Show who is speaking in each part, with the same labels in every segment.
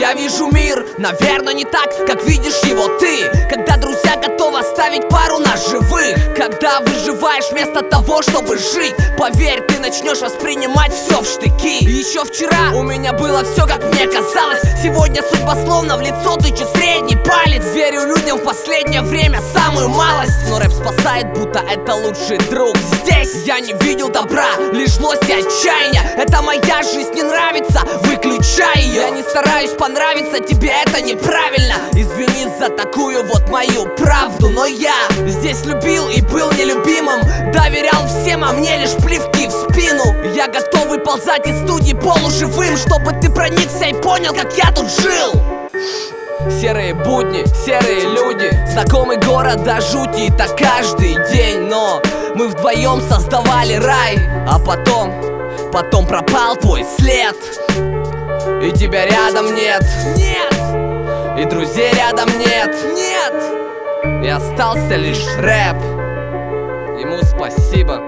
Speaker 1: Я вижу мир, наверное, не так, как видишь его ты. Когда друзья готовы оставить пару на живых. Когда выживаешь вместо того, чтобы жить. Поверь, ты начнешь воспринимать все в штыки. Еще вчера у меня было все, как мне казалось. Сегодня судьба словно в лицо тычет средний палец. Верю людям в последнее время самую малость. Но рэп спасает, будто это лучший друг. Здесь я не видел добра, лишь злость и отчаяние. Это моя жизнь, не нравится, выключай ее. Я не стараюсь понравиться тебе, это неправильно. Извини за такую вот мою правду. Но я здесь любил и был нелюбимым. Доверял всем, а мне лишь плевки в спину. Я готов выползать из студии полуживым, чтобы ты проникся и понял, как я тут жил. Серые будни, серые люди, знакомый город до жути, это каждый день. Но мы вдвоем создавали рай, а потом пропал твой след. И тебя рядом нет, и друзей рядом нет, и остался лишь рэп. Ему спасибо.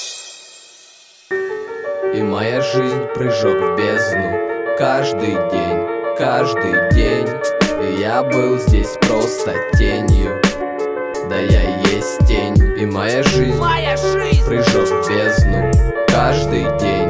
Speaker 1: И моя жизнь прыжок в бездну. Каждый день. И я был здесь просто тенью. Да я и есть тень. И моя жизнь прыжок в бездну. Каждый день.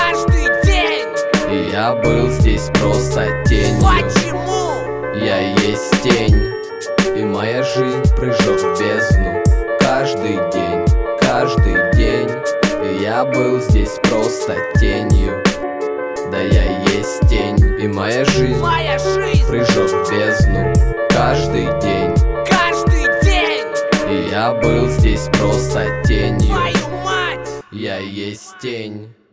Speaker 1: И я был здесь просто тенью. Почему? Я и есть тень. И моя жизнь прыжок в бездну. Каждый день. И я был здесь просто тенью. Да я и есть тень. И моя жизнь прыжок в бездну. Каждый день. И я был здесь просто тенью. Твою мать! Я и есть тень.